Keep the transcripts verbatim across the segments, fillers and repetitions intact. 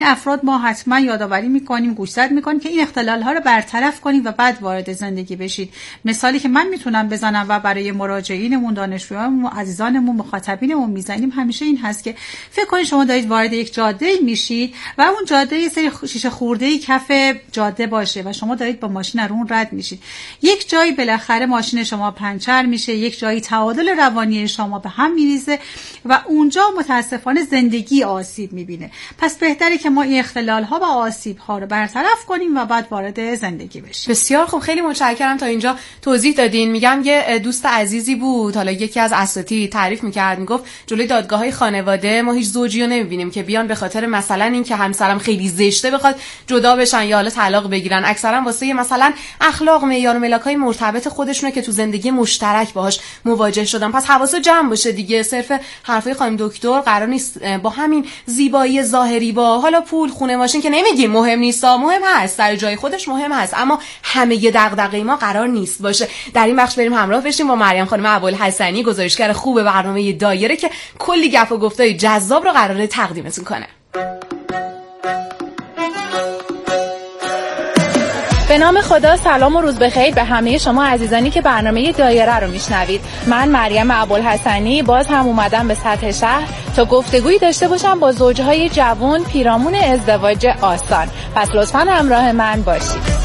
افراد ما حتما یادآوری میکنیم، گوشزد میکنیم که این اختلال ها رو برطرف کنیم و بعد وارد زندگی بشید. مثالی که من میتونم بزنم و برای مراجعینمون، دانشجویانمون، عزیزانمون، مخاطبینمون میزنیم همیشه این هست که فکر کنید شما دارید وارد یک جاده میشید و اون جاده یه سری شیشه خورده‌ای کف جاده باشه و شما دارید با ماشین رو اون رد میشید. یک جایی بالاخره ماشین شما پنچر میشه، یک جایی تعادل روانی شما به هم میریزه و اونجا متاسفانه زندگی آسیب میبینه. پس بهتره که ما این اختلال ها و آسیب ها رو برطرف کنیم و بعد وارد زندگی بشیم. بسیار خوب، خیلی متشکرم تا اینجا توضیح دادین. میگم یه دوست عزیزی بود، حالا یکی از اساتید تعریف میکرد، میگفت جلوی دادگاه‌های خانواده ما هیچ زوجی رو نمیبینیم که بیان به خاطر مثلا این که همسرم خیلی زشته بخواد جدا بشن یا حالا طلاق بگیرن. اکثرا واسه مثلا اخلاق، معیار و ملاک‌های مرتبط خودشونه که تو زندگی مشترک باهاش مواجه شدن. پس حواس جمع باشه دیگه. صرف حرفای خانم دکتر قرار نیست با همین زیبایی ظاهری با حالا پول، خونه، ماشین که نمیگیم مهم نیست، مهم هست، سر جای خودش مهم هست، اما همه ی دغدغه ما قرار نیست باشه. در این بخش بریم همراه بشیم با مریم خانم ابوالحسنی، گزارشگر خوب برنامه دایره که کلی گپ و گفتای جذاب رو قراره تقدیمتون کنه. به نام خدا، سلام و روز بخیر به همه شما عزیزانی که برنامه دایره رو میشنوید. من مریم ابوالحسنی باز هم اومدم به سطح شهر تا گفتگویی داشته باشم با زوجهای جوان پیرامون ازدواج آسان. پس لطفاً همراه من باشید.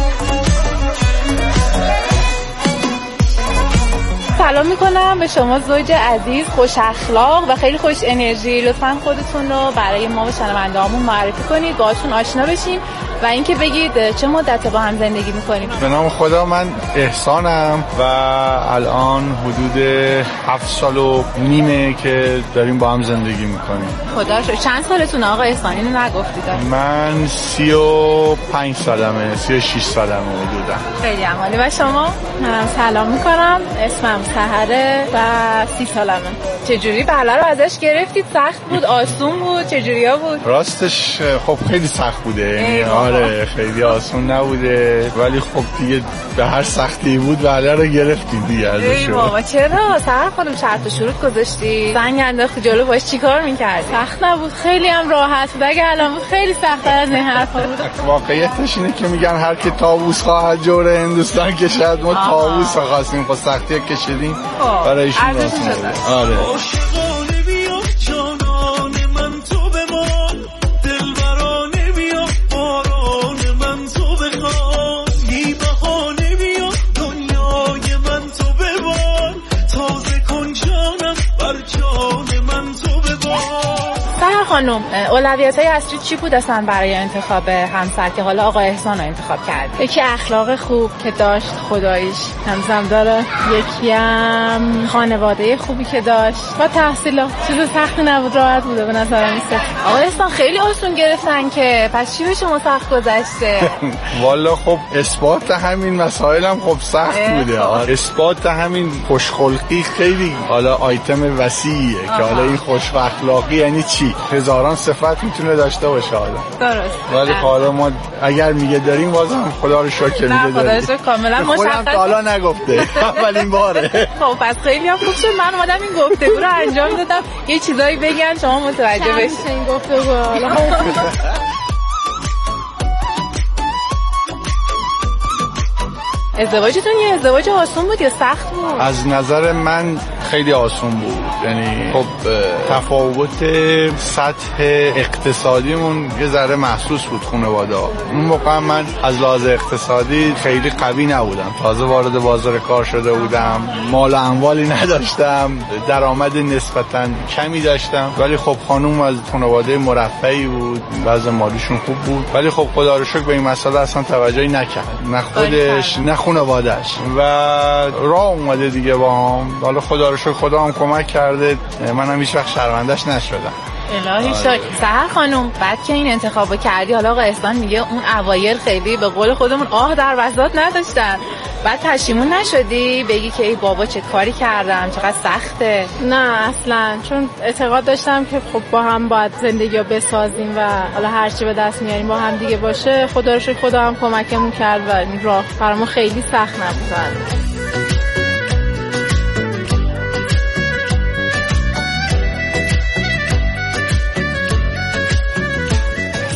سلام میکنم به شما زوج عزیز، خوش اخلاق و خیلی خوش انرژی. لطفاً خودتون رو برای ما و شنونده‌هامون معرفی کنید، باهاتون آشنا بشیم و اینکه بگید چه مدت با هم زندگی میکنیم. به نام خدا، من احسانم و الان حدود هفت سال و نیمه که داریم با هم زندگی میکنیم. خدا شکر. چند سالتون آقا احسان؟ اینو نگفتید. من سی و پنج سالمه، سی و شش سالمه حدودا. خیلی عالی. و شما؟ منم سلام میکنم، اسمم سحره و سی سالمه. چجوری بله رو ازش گرفتید؟ سخت بود، آسون بود، چجوریا بود؟ راستش خب خیلی سخت بوده، آره خیلی آسون نبوده، ولی خب دیگه به هر سختی بود بله رو گرفتیم دیگه ازش. ای بابا چرا؟ سحر خانم شرط و شروط گذاشتی؟ زنگ انداختی جلو، باش چیکار می‌کردی؟ سخت نبود، خیلی هم راحت بود. اگه الان بود خیلی سخت‌تر از این حرفا بود. واقعیتش اینه که میگن هر کی طاووس خواهد جور هندوستان کشد. ما طاووس خواستیم، خب سختی کشیدیم برای ایشون. آره خانم، اولویت‌های اصلی چی بود اصلا برای انتخاب همسر که حالا آقا احسان رو انتخاب کردی؟ یکی اخلاق خوب که داشت خداییش همزم داره، یکی هم خانواده خوبی که داشت و تحصیلات. چیز سختی نبود، راحت بوده به نظر میاد. آقا احسان خیلی آسون گرفتن که، پس چی به شما سخت گذشته؟ والا خب اثبات همین مسائل هم خب سخت بوده. اثبات همین خوشخلقی خیلی حالا آیتم وسیعیه که حالا این خوش اخلاقی یعنی چی؟ هزاران صفت میتونه داشته باشه حالا. درست. ولی حالا ما اگر میگه داریم بازم خدا رو شکر میگه داریم. خدا رو کاملا مشخص. خودم تا حالا نگفته. اولین باره. خب پس خیلی هم خوب شد من اومدم این گفتگو رو انجام دادم. یه چیزایی بگن شما متوجه بشید. این گفتگو حالا ازدواجتون یه ازدواج آسون بود یا سخت بود؟ از نظر من خیلی آسون بود. یعنی خب تفاوت سطح اقتصادیمون یه ذره محسوس بود خانواده ها. اون موقع من از لحاظ اقتصادی خیلی قوی نبودم، تازه وارد بازار کار شده بودم، مال و اموالی نداشتم، درآمد نسبتاً کمی داشتم، ولی خب خانوم از خانواده مرفهی بود، وضع مالیشون خوب بود، ولی خب خدا رو شکر به این مسئله اصلا توجهی نکرد، نه خودش نه خانواده‌اش، و راه اومده دیگه با هم. حالا خدا رو شکر خدا هم کمک کرده، منم هیچ وقت شرمنده‌اش نشدم. الهی شکر. سحر خانم بعد که این انتخابو کردی، حالا آقا احسان میگه اون اوایل خیلی به قول خودمون آه در وسط نداشتن، بعد پشیمون نشدی بگی که ای بابا چه کاری کردم، چقدر سخته؟ نه اصلا، چون اعتقاد داشتم که خب با هم باید زندگی رو بسازیم و حالا هر چی به دست میاریم با هم دیگه باشه. خدا رو شکر خدا هم کمکمون کرد و این راه برامون خیلی سخت نبود.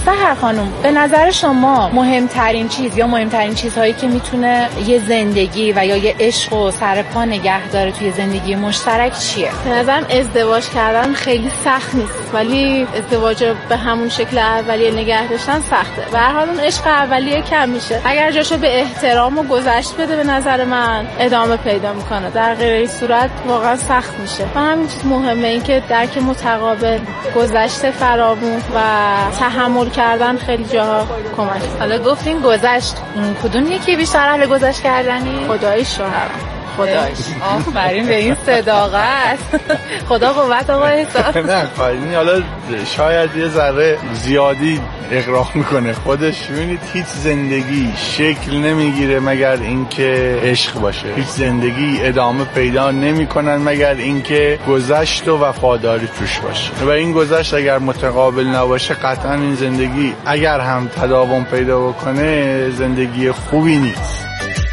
سحر خانم، به نظر شما مهمترین چیز یا مهمترین چیزهایی که میتونه یه زندگی و یا یه عشق و سر پا نگه داره توی زندگی مشترک چیه؟ به نظرم ازدواج کردن خیلی سخت نیست، ولی ازدواج به همون شکل اولیه نگه داشتن سخته. به هر حال اون عشق اولیه کم میشه. اگر جاشو به احترام و گذشت بده به نظر من ادامه پیدا میکنه. در غیر این صورت واقعا سخت میشه. و همین چیز مهمه، این که درک متقابل، گذشته فراموش و تحمل کردن خیلی جاها کمک. حالا گفتین گذشت، کدوم یکی بیشتر اهل گذشت کردنی؟ خداییش شوهرم. خدایش. آفرین به این صداقت. خدا قوت آقا حساب. نه خواهی حالا شاید یه ذره زیادی اقراق میکنه خودش. ببینید هیچ زندگی شکل نمیگیره مگر اینکه عشق باشه. هیچ زندگی ادامه پیدا نمیکنن مگر اینکه گذشت و وفاداری توش باشه. و این گذشت اگر متقابل نباشه قطعا این زندگی اگر هم تداوم پیدا بکنه زندگی خوبی نیست.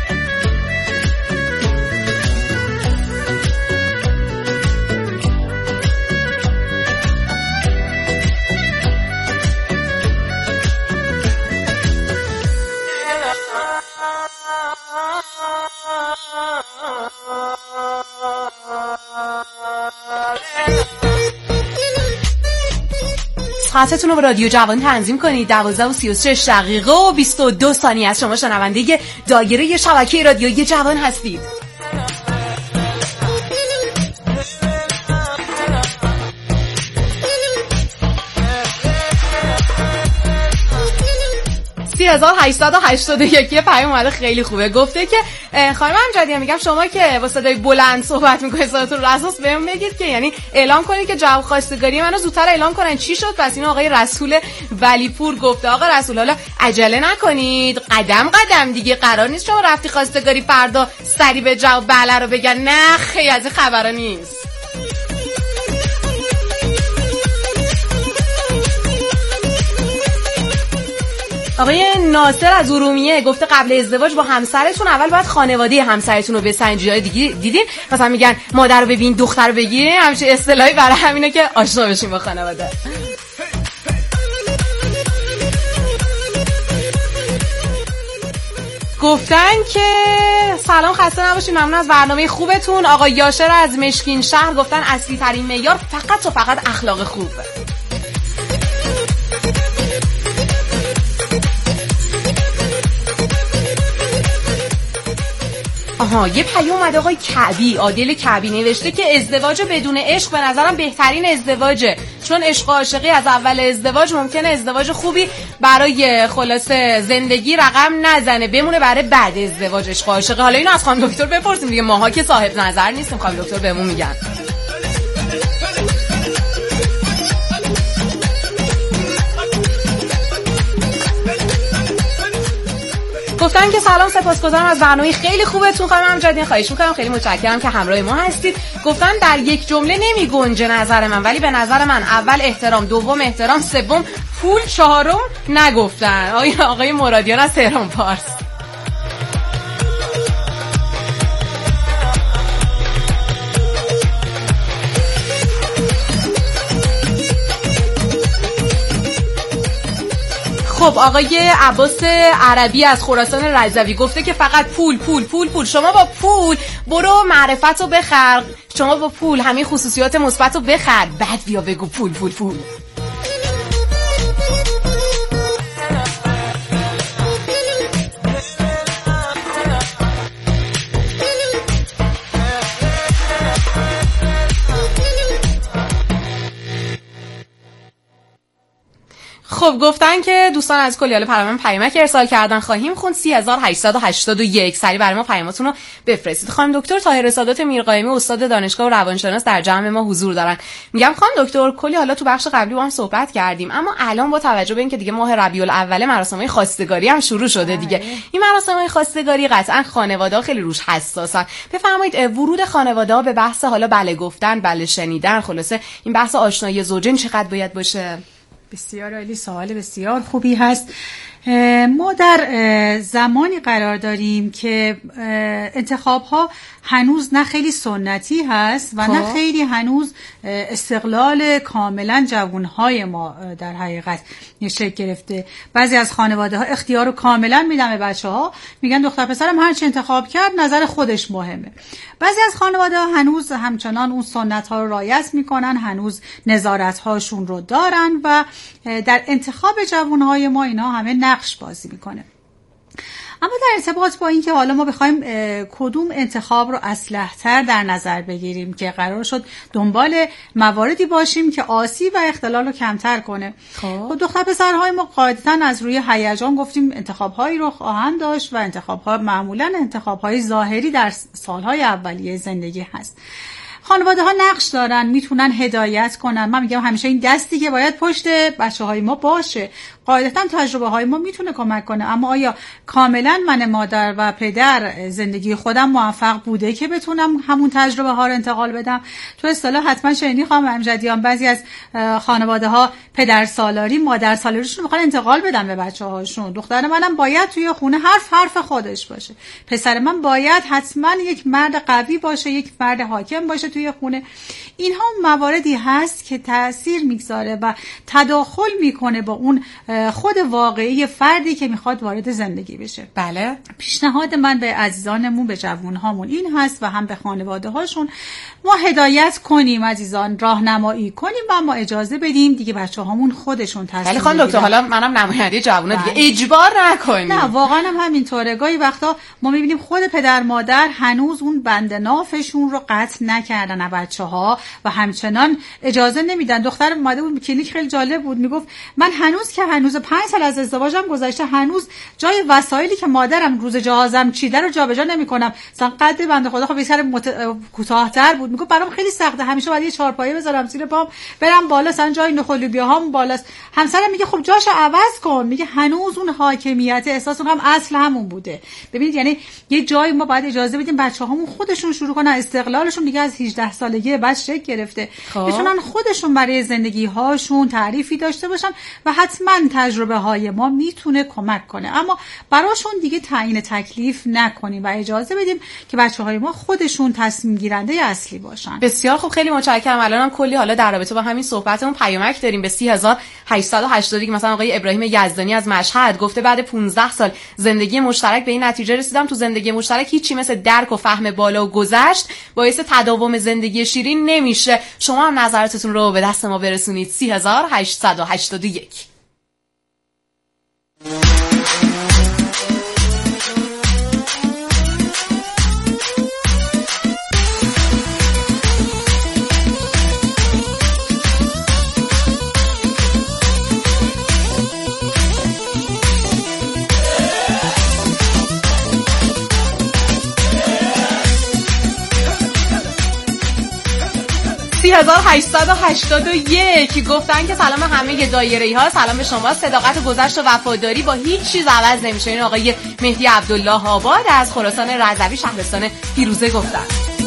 ساعتتون رو به رادیو جوان تنظیم کنید. دوازده و سی و شش دقیقه و بیست و دو ثانیه از شما شنونده دایره شبکه رادیویی جوان هستید. سی هزار و هشتصد و هشتاد و یک یه پیام اومده خیلی خوبه. گفته که خانم امجدی، میگم شما که با صدای بلند صحبت میکنید صداتون رو اساس بهم بگید که یعنی اعلام کنید که جواب خواستگاری منو زودتر اعلام کنن. چی شد پس؟ این آقای رسول ولیپور گفته. آقا رسول، حالا عجله نکنید، قدم قدم دیگه. قرار نیست شما رفتی خواستگاری فردا سری به جواب بله رو بگن. نه خیلی از این خبرا نیست. آقای ناصر از ارومیه گفته قبل ازدواج با همسرتون اول باید خانواده همسرتون رو بسنجید. دیگه دیدین مثلا میگن مادر رو ببین دختر رو بگیر، همچین اصطلاحی برای همینه که آشنا بشین با خانواده. گفتن که سلام، خسته نباشید، ممنون از برنامه خوبتون. آقای یاشر از مشکین شهر گفتن اصلی ترین معیار فقط و فقط اخلاق خوبه. آها، یه پیام اومده آقای کعبی، عادل کعبی نوشته که ازدواج بدون عشق به نظرم بهترین ازدواجه، چون عشق و عاشقی از اول ازدواج ممکنه ازدواج خوبی برای خلاصه زندگی رقم نزنه، بمونه برای بعد ازدواج عشق و عاشقی. حالا اینو از خانم دکتر بپرسیم دیگه، ماها که صاحب نظر نیستیم، خانم دکتر بهمون میگن. گفتن که سلام، سپاسگزارم از برنامه خیلی خوبتون خانم امجدی، خواهش میکنم، خیلی متشکرم که همراه ما هستید. گفتن در یک جمله نمی گنجه نظر من، ولی به نظر من اول احترام، دوم احترام، سوم پول، چهارم نگفتن. آقای آقای مرادیان از تهران پارس. خب آقای عباس عربی از خراسان رضوی گفته که فقط پول پول پول پول. شما با پول برو معرفت رو بخر، شما با پول همین خصوصیات مثبت رو بخر، بعد بیا بگو پول پول پول. خب گفتن که دوستان از کلی حالا برای من پیامک ارسال کردن، خواهیم خوند. سی هزار و هشتصد و هشتاد و یک سری برای ما پیاماتون رو بفرستید. خانم دکتر طاهره سادات میرقائمی استاد دانشگاه و روانشناس در جمع ما حضور دارن. میگم خانم دکتر کلی حالا تو بخش قبلی با هم صحبت کردیم، اما الان با توجه به اینکه دیگه ماه ربیع الاول مراسم‌های خواستگاری هم شروع شده دیگه، این مراسم‌های خواستگاری قطعا خانواده‌ها خیلی روش حساسن. بفرمایید ورود خانواده‌ها به بحث حالا بله گفتن، بله شنیدن، خلاصه این بحث آشنایی زوجین چقدر باید باشه؟ بسیار عالی، سوال بسیار خوبی هست. ما در زمانی قرار داریم که انتخاب‌ها هنوز نه خیلی سنتی هست و نه خیلی هنوز استقلال کاملا جوانهای ما در حقیقت شکل گرفته. بعضی از خانواده ها اختیار رو کاملا میدن به بچه ها، میگن دختر پسرم هر چی انتخاب کرد نظر خودش مهمه. بعضی از خانواده ها هنوز همچنان اون سنت ها رو رعایت میکنن، هنوز نظارت هاشون رو دارن و در انتخاب جوانهای ما اینا همه نقش بازی میکنه. اما در ارتباط با این که حالا ما بخوایم کدوم انتخاب رو اصلح‌تر در نظر بگیریم که قرار شد دنبال مواردی باشیم که آسیب و اختلال رو کمتر کنه. خب دختر پسرهای ما قاعدتاً از روی هیجان گفتیم انتخاب‌هایی رو خواهند داشت و انتخاب‌ها معمولاً انتخاب‌های ظاهری در سال‌های اولیه زندگی هست. خانواده ها نقش دارن، میتونن هدایت کنن. من میگم همیشه این دستی که باید پشت بچه های ما باشه. قاعدتا تجربه های ما میتونه کمک کنه، اما آیا کاملا من مادر و پدر زندگی خودم موفق بوده که بتونم همون تجربه ها رو انتقال بدم؟ تو اصطلاح حتما شنیدی خانم امجدیان، بعضی از خانواده ها پدر سالاری مادر سالاریشون میخوان انتقال بدن به بچه هاشون. دختر منم باید توی خونه حرف حرف خودش باشه، پسر من باید حتما یک مرد قوی باشه، یک مرد حاکم باشه توی خونه. اینها مواردی هست که تأثیر میگذاره و تداخل میکنه با اون خود واقعی فردی که میخواد وارد زندگی بشه. بله. پیشنهاد من به عزیزانمون، به جوانهامون این هست و هم به خانواده هاشون، ما هدایت کنیم عزیزان، راهنمایی کنیم و ما اجازه بدیم دیگه بچه هامون خودشون تصمیم بگیرن. ولی خانم دکتر حالا منم نماینده جوونا دیگه اجبار نکنیم. نه واقعا هم همینطوره. گاهی وقتا ما میبینیم خود پدر مادر هنوز اون بند نافشون رو قطع نکردن بچه‌ها و همچنان اجازه نمیدن. دختر اومده بود کلینیک، خیلی جالب بود، میگفت من هنوز که هنوز پنج سال از ازدواجم گذشته هنوز جای وسایلی که مادرم روز جهازم چیده رو جابجا نمیکنم. مثلا قد بنده خدا خب بیشتر مت... کوتاه‌تر بود، میگفت برام خیلی سخته، همیشه باید یه چهارپایه بذارم زیر پام برم بالا، مثلا جای نخل لوبیاهام بالاست. همسرم میگه خب جاشو عوض کن، میگه هنوز اون حاکمیت احساس هم اصل همون بوده. ببینید یعنی یه جایی ما باید اجازه بدیم بچه‌هامون خودشون شروع کنن استقلالشون دیگه از هجده سالگی بعد شکل گرفته، بتونن خودشون برای زندگی هاشون تعریفی داشته باشن و حتما تجربه های ما میتونه کمک کنه، اما براشون دیگه تعیین تکلیف نکنیم و اجازه بدیم که بچه های ما خودشون تصمیم گیرنده اصلی باشن. بسیار خوب، خیلی متشکرم. الانم کلی حالا در رابطه با همین صحبتمون پیامک داریم به سی هزار و هشتصد و هشتاد که مثلا آقای ابراهیم یزدانی از مشهد گفته بعد پانزده سال زندگی مشترک به این نتیجه رسیدم تو زندگی مشترک هیچی مثل درک و فهم بالا و گذشت باعث تداوم زندگی شیرین نمیشه. شما هم نظراتتون رو به دست ما برسونید. سی هزار و هشتصد و هشتاد و یک. سی هزار و هشتصد و هشتاد و یک گفتن که سلام همه دایره‌ای ها، سلام به شما. صداقت گذشت و وفاداری با هیچ چیز عوض نمیشه. این آقای مهدی عبدالله آباد از خراسان رضوی شهرستان فیروزه گفتن.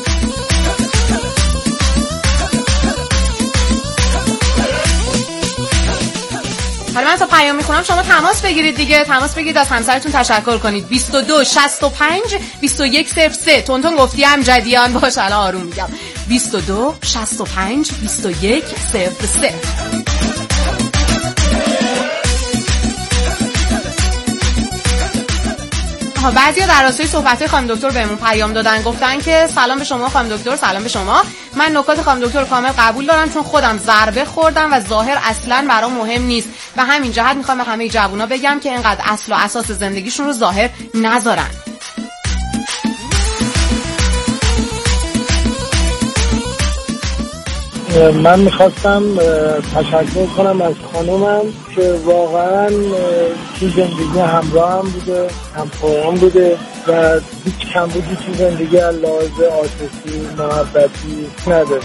حالا من تا پیام میخونم شما تماس بگیرید دیگه، تماس بگیرید از همسرتون تشکر کنید. بیست و دو شصت و پنج بیست و یک صفر سه. تونتون گفتی امجدیان باش، الان آروم میگم. بیست و دو شصت و پنج بیست و یک صفر سه. بعضیا در راستای صحبت خانم دکتر بهمون پیام دادن، گفتن که سلام به شما خانم دکتر. سلام به شما. من نکات خانم دکتر کامل قبول دارم چون خودم ضربه خوردم و ظاهر اصلا برام مهم نیست و همین جهت میخوام به همه جوونا بگم که اینقدر اصل و اساس زندگیشون رو ظاهر نذارن. من میخواستم تشکر کنم از خانومم که واقعا تو زندگی همراه هم بوده، همپایه‌ام بوده و هیچ کمبودی تو زندگی از لحاظ عاطفی محبتی نداره.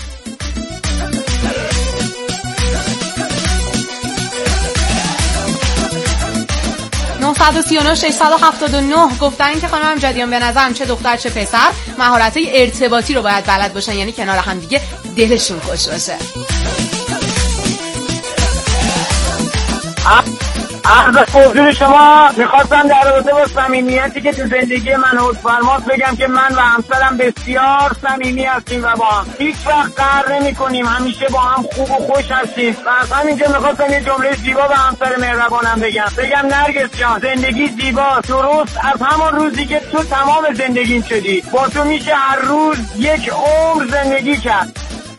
نه سه نه ششصد و هفتاد و نه گفتن که خانم امجدیان به نظرم چه دختر چه پسر مهارت‌های ارتباطی رو باید بلد باشن، یعنی کنار هم دیگه دلشون خوش باشه. عرض حضور شما میخواستم در رابطه با صمیمیتی که تو زندگی من حدود فرماست بگم که من و همسرم بسیار صمیمی هستیم و با هم هیچ وقت قهر نمی کنیم، همیشه با هم خوب و خوش هستیم. و از همینجا میخواستم یه جمله زیبا به همسر مهربانم بگم بگم نرگس جان، زندگی زیباست، درست از همان روزی که تو تمام زندگیم شدی، با تو میشه هر روز یک عمر زندگی کرد.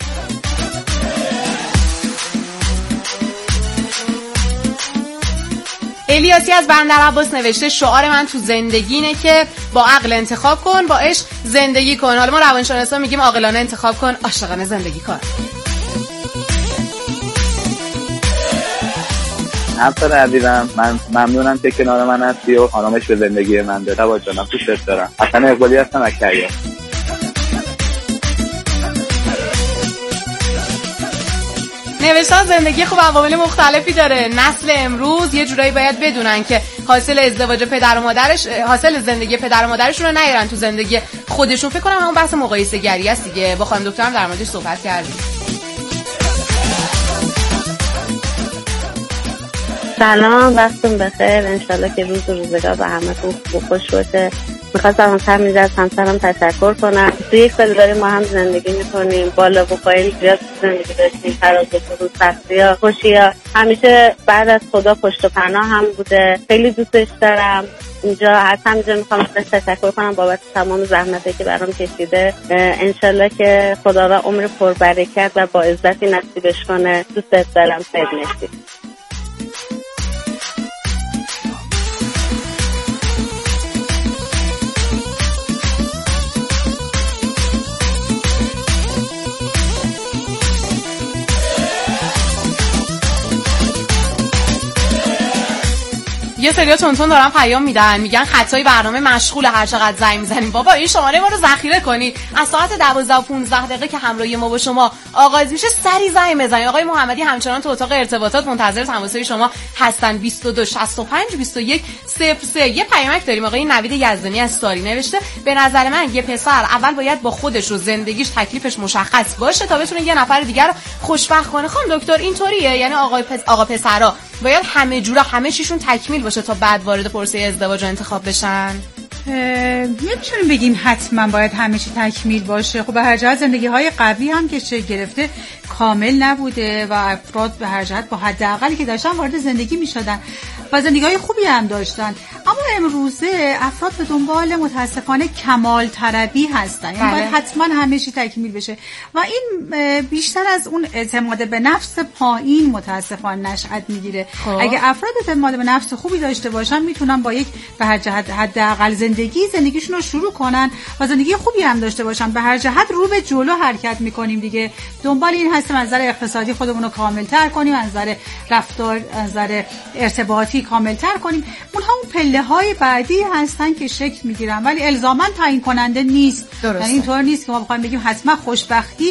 الیاسی از بندر عباس نوشته شعار من تو زندگی اینه که با عقل انتخاب کن، با عشق زندگی کن. حالا ما روانشناسا میگیم عاقلانه انتخاب کن، عاشقانه زندگی کن. همسر عزیزم، من ممنونم که کنار من هستی و آرامش به زندگی من داری. با جانم دوست دارم. حسن اقبالی هستم از کرج. نوشتن زندگی خوب عوامل مختلفی داره. نسل امروز یه جورایی باید بدونن که حاصل ازدواج پدر و مادرش، حاصل زندگی پدر و مادرشون رو نیارن تو زندگی خودشون. فکر کنم همون بحث مقایسه گری است دیگه. با خانم دکترم در موردش صحبت کردیم. سلام، وقتتون بخیر. انشالله که روز و روزگار به همتون خوب خوش باشه. میخواستم از همینجا از همسرم تشکر کنم. تو یک سال داریم ما هم زندگی میکنیم، بالا و پایین زیاد زندگی داشتیم، فراز و فرود، سختی‌ها، خوشی‌ها. همیشه بعد از خدا پشت و پناه هم بوده. خیلی دوستش دارم. اینجا از همینجا میخوام ازش تشکر کنم بابت تمام زحمتی که برام کشیده. انشالله که خدا و عمر پربرکت و با عزتی نصیبش کنه. دوستت دارم. خیلی مرسی. یه سریا تونتون دارن پیام میدن، میگن خطای برنامه مشغول، هر چقدر زنگ میزنیم بابا این شماره ما رو ذخیره کنید. از ساعت دوازده و پانزده دقیقه که همراهی ما با شما آغاز میشه سری زنگ بزنید. آقای محمدی همچنان تو اتاق ارتباطات منتظر تماسهای شما هستن. بیست و دو شصت و پنج بیست و یک صفر سه. یه پیامک داریم آقای نوید یزدانی از ساری نوشته به نظر من یه پسر اول باید با خودش و زندگیش تکلیفش مشخص باشه تا بتونه یه نفر دیگر رو خوشبخت کنه. خانم دکتر اینطوریه؟ یعنی آقای پس... آقا پسرا باید همه جوره همه چیشون تکمیل باشه تا بعد وارد پروسه ازدواج انتخاب بشن؟ نمیتونیم بگیم حتما باید همه چی تکمیل باشه. خب به هر جهت زندگی های قبلی هم که چه گرفته کامل نبوده و افراد به هر جهت با حداقلی که داشتن وارد زندگی میشدن و زندگی های خوبی هم داشتن. اما امروزه افراد به دنبال متاسفانه کمال طلبی هستن، یعنی باید حتما همه چی تکمیل بشه و این بیشتر از اون اعتماد به نفس پایین متاسفانه نشأت میگیره. اگه افراد اعتماد به نفس خوبی داشته باشن میتونن با یک به هر جهت حداقل زندگی زندگیشون رو شروع کنن و زندگی خوبی هم داشته باشن. به هر جهت رو به جلو حرکت میکنیم دیگه. دنبال این هستیم از نظر اقتصادی خودمون رو کامل‌تر کنیم، از نظر رفتار، از نظر ارتباطی کامل‌تر کنیم. اونها اون پله‌های بعدی هستن که شکل میگیرن ولی الزاماً تعیین کننده نیست. یعنی اینطور نیست که ما بخوایم بگیم حتما خوشبختی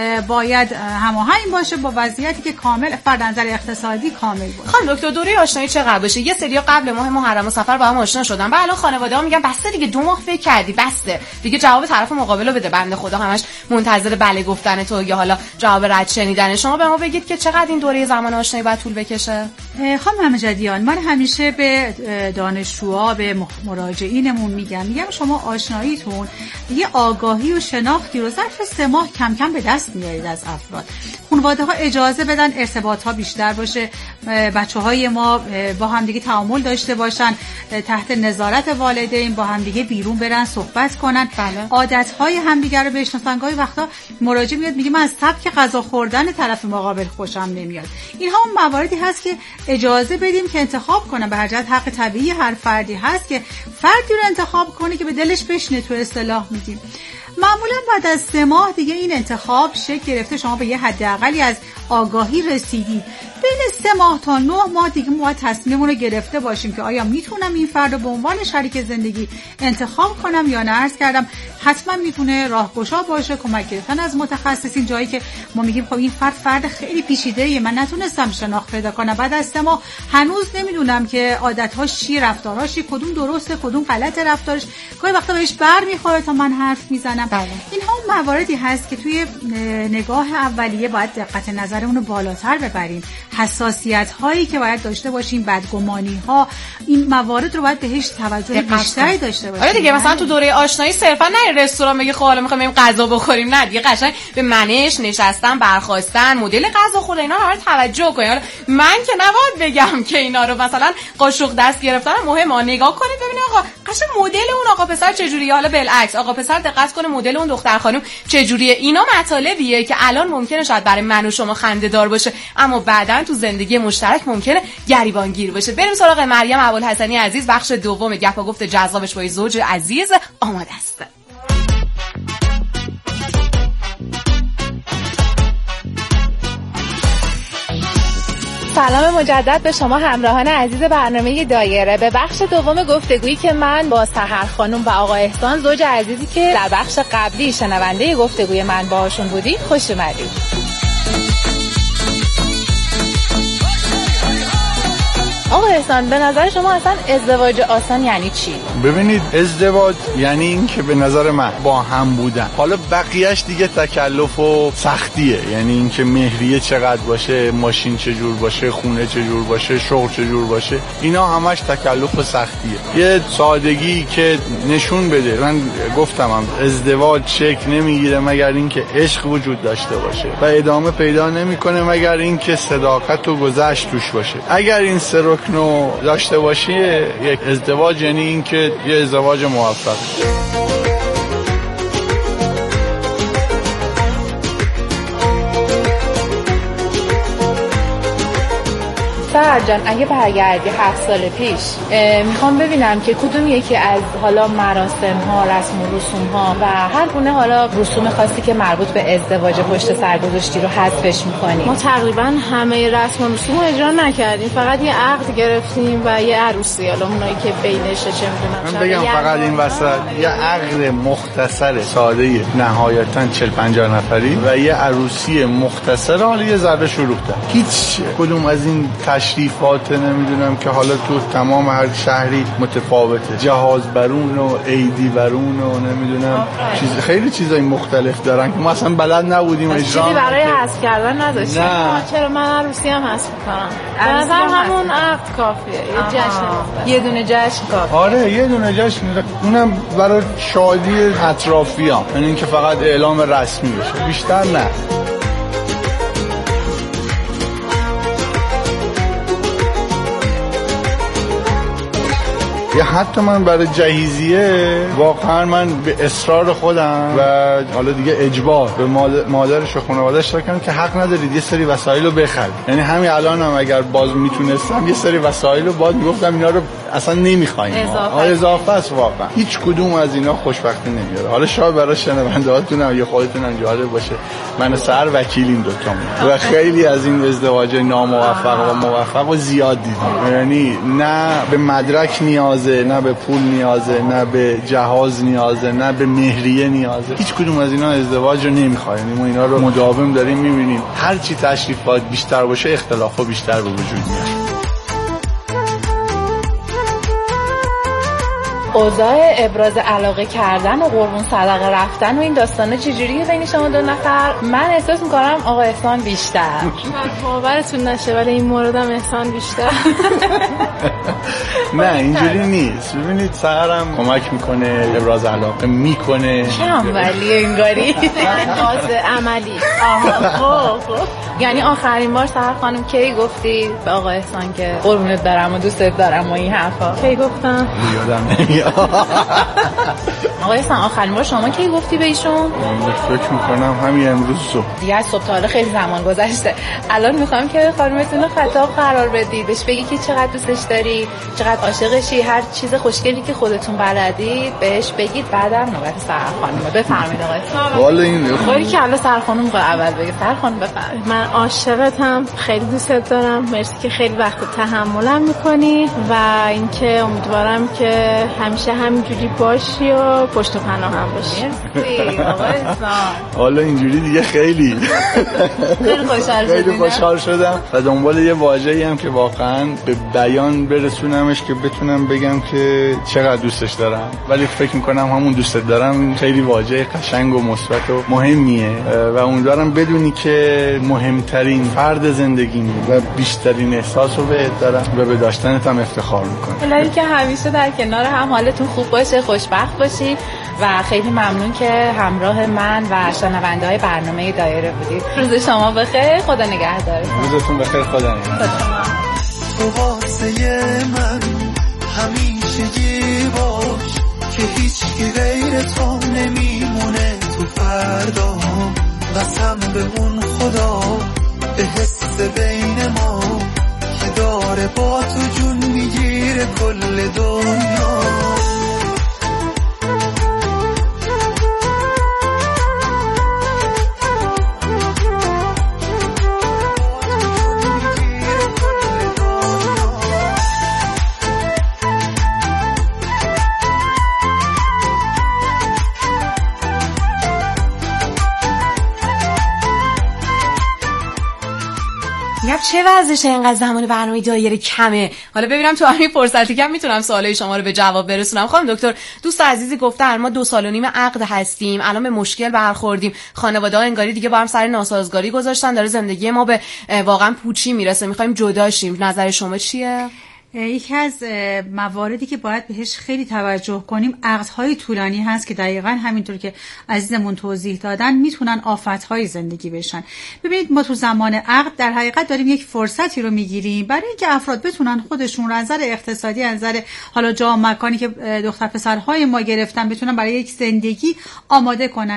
باید هماهنگ باشه با وضعیتی که کامل فرد نظر اقتصادی کامل باشه. خانم دکتر دوره آشنایی چقدر باشه؟ یه سریا قبل ماه محرم و سفر با هم آشنا شدن و الان خانواده‌ها میگن بسته دیگه، دو ماه فکر کردی بسته دیگه، جواب طرف مقابل رو بده. بنده خدا همش منتظر بله گفتن تو یا حالا جواب رد شنیدن. شما به ما بگید که چقدر این دوره زمان آشنایی باید طول بکشه؟ خانم مجدیان، من همیشه به دانشجوها، به مراجعینمون میگم میگم شما آشناییتون یه آگاهی و شناختی رو ظرف سه ماه کم کم به دست میارید از افراد. خانواده‌ها اجازه بدن ارتباط‌ها بیشتر باشه، بچه‌های ما با هم دیگه تعامل داشته باشن، تحت نظارت والدین با هم دیگه بیرون برن صحبت کنن، بله. عادت‌های همدیگه رو بشناسن. گاهی وقتا مراجع میاد میگه من از سبک غذا خوردن طرف مقابل خوشم نمیاد. اینها اون مواردی هست که اجازه بدیم که انتخاب کنن. به هر جهت حق طبیعی هر فردی هست که فردی رو انتخاب کنه که به دلش بشینه، تو اصطلاح میگیم. معمولا بعد از سه ماه دیگه این انتخاب شکل گرفته، شما به یه حداقلی از آگاهی رسیدید. بین سه ماه تا نه ماه دیگه ما تصمیممون رو گرفته باشیم که آیا میتونم این فرد رو به عنوان شریک زندگی انتخاب کنم یا نه. عرض کردم حتما میتونه راهگشا باشه، کمک گرفتن از متخصصین، جایی که ما میگیم خب این فرد فرد خیلی پیچیده‌ایه، من نتونستم شناخت پیدا کنم، بعد از سه ماه هنوز نمیدونم که عادت‌هاش چی، رفتارهاش چی، کدوم درسته کدوم غلط رفتارش. گاهی وقتا بهش بر میخوره تا من حرف میزنم. بکنم. بله. اینها اون مواردی هست که توی نگاه اولیه باید دقت نظرمون رو بالاتر ببریم. حساسیت هایی که باید داشته باشیم، بدگمانی ها، این موارد رو باید بهش توجه بیشتری داشته باشیم. آره دیگه، مثلا تو دوره آشنایی صرفا نه رستوران بگی خب حالا می‌خوایم بریم غذا بخوریم، نه دیگه قشنگ به منش، نشستن، برخاستن، مدل غذا خورد اینا رو توجه کنید. من که نباید بگم که اینا رو مثلا قاشق دست گرفتن مهمه، نگاه کنید ببینید آقا قشنگ مدل اون آقا پسر چجوریه، حالا بالعکس آقا پسر دقت کنه مدل اون دختر خانم چجوریه. اینا مطالبیه که الان ممکنه شاید برای من و شما خنده‌دار باشه، اما بعداً تو زندگی مشترک ممکنه گریبانگیر باشه. بریم سراغ مریم ابوالحسنی عزیز، بخش دوم گپ و گفت جذابش با زوج عزیز آماده است. سلام مجدد به شما همراهان عزیز برنامه دایره. به بخش دوم گفتگویی که من با سحر خانم و آقا احسان زوج عزیزی که در بخش قبلی شنونده گفتگوی من باهاشون بودید خوش اومدید. آقا احسان، به نظر شما اصلا ازدواج آسان یعنی چی؟ ببینید، ازدواج یعنی این که به نظر من با هم بودن. حالا بقیهش دیگه تکلف و سختیه، یعنی این که مهریه چقدر باشه، ماشین چجور باشه، خونه چجور باشه، شغل چجور باشه، اینا همش تکلف و سختیه. یه سادگی که نشون بده. من گفتم هم ازدواج شکل نمیگیره مگر اینکه عشق وجود داشته باشه و ادامه پیدا نمیکنه مگر اینکه صداقت و گذشت توش باشه. اگر این سر نو داشته باشی یک ازدواج یعنی این که یه ازدواج موفق. سحر جان، اگه برگردی هفت سال پیش میخوام ببینم که کدوم یکی از حالا مراسم ها، رسم و رسوم ها و هر گونه حالا رسوم خاصی که مربوط به ازدواج پشت سر گذاشتی رو حذفش میکنی؟ ما تقریبا همه رسم و رسوم رو اجرا نکردیم، فقط یه عقد گرفتیم و یه عروسی، حالا اونایی که بینشه چه میدونم. من بگم فقط این وسط یه عقد مختصر ساده نهایتا چهل پنجاه نفری و یه عروسی مختصر حالا یه ذره شلوغ‌تر. هیچ کدوم از این تشریفات نمیدونم که حالا تو تمام هر شهری متفاوته، جهاز برون و عیدی برون و نمیدونم چیز، خیلی چیزای مختلف دارن که ما اصلا بلد نبودیم اجرا. چیزی برای حذف کردن نداشتیم. چرا من عروسی هم حذف می‌کنم. مثلا همون عقد کافیه، یه جشن، یه دونه جشن کافیه. آره یه دونه جشن، اونم برای شادی اطرافیان، یعنی اینکه فقط اعلام رسمی بشه، بیشتر نه. یا حتی من برای جهیزیه واقعا من به اصرار خودم و حالا دیگه اجبار به مادرش و خانواده‌اش دادم که حق ندارید یه سری وسایل رو بخرید. یعنی همین الان هم اگر باز میتونستم یه سری وسایل رو باز میگفتم اینا رو اصلا نمیخوایم. آره اضافه است واقعا. هیچ کدوم از اینا خوشبختی نمیاره. حالا شاید برای شنونده‌هاتون یا خودتون هم جالب باشه، من سر وکیلیم دوتامون و خیلی از این ازدواج ناموفق و موفق و زیاد دیدم. یعنی نه به مدرک نیاز، نه به پول نیازه، نه به جهاز نیازه، نه به مهریه نیازه. هیچ کدوم از اینا ازدواج رو نمیخواد. یعنی ما اینا رو مداوم داریم میبینیم. هر چی تشریفات بیشتر باشه اختلافات بیشتر به وجود میاد. اوضاع ابراز علاقه کردن و قربون صدقه رفتن و این داستانه چجوریه بین شما دو نفر؟ من احساس میکنم آقا احسان بیشتر. باورتون نشه ولی این موردم احسان بیشتر. نه اینجوری نیست. ببینید سحرم کمک میکنه، ابراز علاقه میکنه کم ولی انگاری خاص عملی. آها خب یعنی آخرین بار سحر خانم کی گفتی به آقا احسان که قربونت برم و دوستت دارم و این حرفا؟ کی گفتم؟ یادم نمیاد. آقا احسان آخرین بار شما کی گفتی به ایشون؟ من فکر میکنم همین امروز صبح. دیگه از صبح تا حالا خیلی زمان گذشته. الان میخوام که خانمتون رو خطاب قرار بدی، بهش بگی که چقدر دوستش داری، چقدر عاشقشی، هر چیز خوشگلی که خودتون بلدید بهش بگید. بعدم نوبت سحر خانم. بفرمایید آقا احسان. والا این خیلی که الان سحر خانم رو اول بگه. سحر خانم بفرمایید. من عاشقتم، خیلی دوستت دارم، مرسی که خیلی وقت تحملم میکنی و اینکه امیدوارم که همیشه همینجوری باشی و پشت و پناهم باشی. مرسی آقا احسان. حالا اینجوری دیگه خیلی خیلی خوشحال شدم. خیلی خوشحال شدم و دنبال یه واژه‌ای هم که واقعا به بیان برسونمش که بتونم بگم که چقدر دوستش دارم، ولی فکر میکنم همون دوستت دارم خیلی واژه قشنگ و مثبت و مهمیه و امیدوارم بدونی که مهمترین فرد زندگیمی و بیشترین احساس رو بهت دارم و به داشتنت هم افتخار میکنم. الهی که همیشه در کنار هم حالتون خوب باشه، خوشبخت باشی و خیلی ممنون که همراه من و شنونده های برنامه دایره بودید. روز شما بخیر، خدا نگهدارتون. روزتون بخیر، خدا نگهدار. تو واسه من همیشه یه باش که هیچ کی غیر تو نمیمونه تو فردا. قسم به اون خدا به حس بین ما که داره با تو جون میگیره کل دنیا. چه وضعشه اینقدر زمان برنامه دایره کمه؟ حالا ببینم تو همین فرصتی کم میتونم سوالای شما رو به جواب برسونم. خانم دکتر، دوست عزیزی گفته ما دو سال و نیم عقد هستیم، الان به مشکل برخوردیم، خانواده‌ها انگاری دیگه با هم سر ناسازگاری گذاشتن، داره زندگی ما به واقعا پوچی میرسه، میخوایم جدا شیم. نظر شما چیه؟ یکی از مواردی که باید بهش خیلی توجه کنیم عقدهای طولانی هست که دقیقاً همینطور که عزیزمون توضیح دادن میتونن آفتهای زندگی بشن. ببینید ما تو زمان عقد در حقیقت داریم یک فرصتی رو میگیریم برای اینکه افراد بتونن خودشون از نظر اقتصادی، از نظر حالا جا و مکانی که دختر پسرهای ما گرفتن بتونن برای یک زندگی آماده کنن.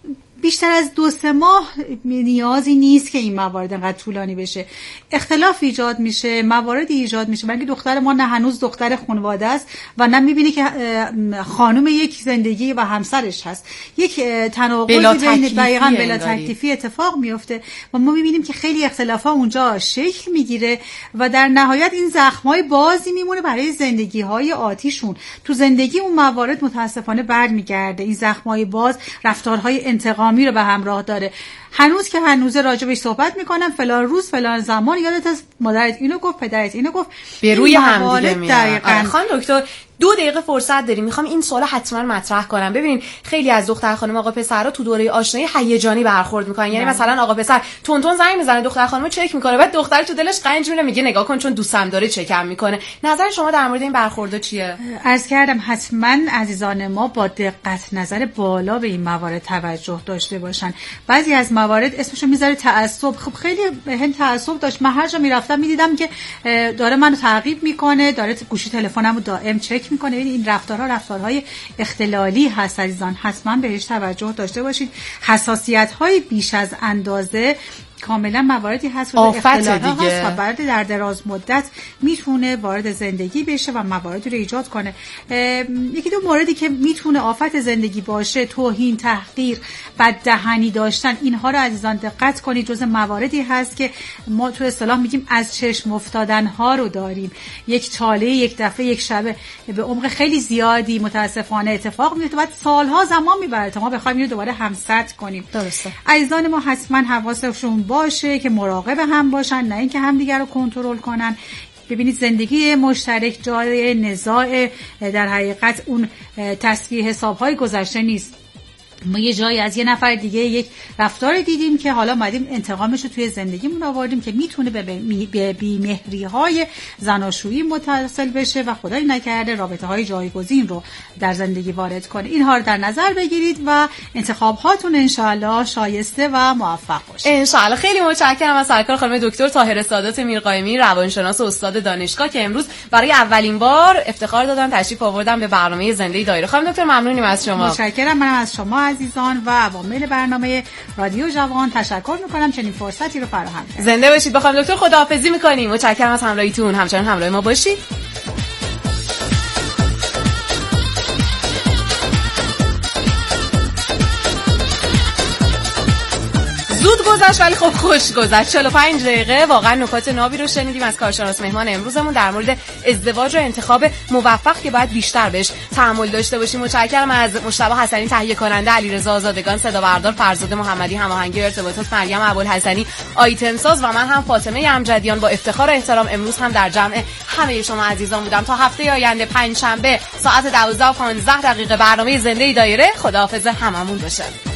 بیشتر از دو سه ماه نیازی نیست که این موارد انقدر طولانی بشه. اختلاف ایجاد میشه، مواردی ایجاد میشه، بلکه دختر ما نه هنوز دختر خانواده است و نه میبینه که خانم یک زندگی و همسرش هست. یک تناقضی بین دقیقاً بلا تکلیفی اتفاق میفته و ما میبینیم که خیلی اختلافات اونجا شکل میگیره و در نهایت این زخمای بازی میمونه برای زندگی های آتیشون. تو زندگی اون موارد متاسفانه برمیگرده. این زخمای باز رفتارهای انتقام می رو به همراه داره. هنوز که هنوز راجبش صحبت میکنم، فلان روز فلان زمان یادت از مادرت اینو گفت، پدرت اینو گفت، به روی هم دیگه میاد. خانم دکتر دو دقیقه فرصت داریم، میخوام این سوال حتما مطرح کنم. ببینین خیلی از دختر خانم آقا پسرا تو دوره آشنایی هیجانی برخورد میکنن، یعنی مثلا آقا پسر تون تون زنگ میزنه، دختر خانم چک میکنه، بعد دختر تو دلش قنج میره میگه نگاه کن چون دوستم داره چکم میکنه. نظر شما در مورد این برخوردا چیه؟ عرض کردم حتما عزیزان ما با دقت نظر بالا به این موارد توجه داشته باشن. بعضی از موارد اسمشو میذاره تعصب. خب خیلی هم تعصب داشت. من هر جا میرفتم میدیدم که داره منو تعقیب میکنه، داره گوشی تلفنمو دائم چک میکنه. این رفتارها رفتارهای اختلالی هست عزیزان، حتما بهش توجه داشته باشید. حساسیت‌های بیش از اندازه کاملا مواردی هست و اختلالات هست و بعد در دراز مدت میتونه وارد زندگی بشه و مواردی رو ایجاد کنه. یکی دو موردی که میتونه آفت زندگی باشه، توهین، تحقیر، بددهنی داشتن، اینها رو عزیزان دقت کنید، جز مواردی هست که ما تو اصطلاح میگیم از چشم افتادن ها رو داریم. یک چاله یک دفعه یک شبه به عمق خیلی زیادی متاسفانه اتفاق میفته، بعد سالها زمان میبره تا ما بخوایم اینو دوباره همسد کنیم. درسته. عزیزان ما حتما حواسشون باشه که مراقب هم باشن، نه اینکه همدیگر رو کنترل کنن. ببینید زندگی مشترک جای نزاع، در حقیقت اون تصفیه حساب‌های گذشته نیست. ما یه جایی از یه نفر دیگه یک رفتار دیدیم که حالا اومدیم انتقامش رو توی زندگیمون آوردیم که میتونه به بی‌مهری‌های زناشویی متصل بشه و خدای نکرده رابطه‌های جایگزین رو در زندگی وارد کنه. اینها رو در نظر بگیرید و انتخاباتون انشاءالله شایسته و موفق باشه. انشاءالله. خیلی متشکرم از سرکار خانم دکتر طاهره سادات میرقائمی، روانشناس و استاد دانشگاه که امروز برای اولین بار افتخار دادن تشریف آوردن به برنامه زنده دایره. خانم دکتر ممنونیم از شما. متشکرم. من از شما عزیزان و عوامل برنامه رادیو جوان تشکر میکنم چنین فرصتی رو فراهم کردید. زنده باشید. بخوام دکتر خداحافظی میکنیم. متشکرم از همراهیتون. همچنان همراه ما باشید. زود گذشت ولی خب خوش گذشت. چهل و پنج دقیقه واقعا نکات نابی رو شنیدیم از کارشناس مهمان امروزمون در مورد ازدواج و انتخاب موفق که باید بیشتر بهش تحمل داشته باشیم. متشکرم از مجتبی حسنی تهیه کننده، علیرضا آزادگان صدا بردار، فرزاد محمدی هماهنگی ارتباطات، مریم ابوالحسنی آیتم ساز و من هم فاطمه امجدیان با افتخار و احترام امروز هم در جمع همه شما عزیزان بودم. تا هفته آینده پنج شنبه ساعت دوازده و پانزده دقیقه برنامه زنده دایره. خداحافظ هممون باشه.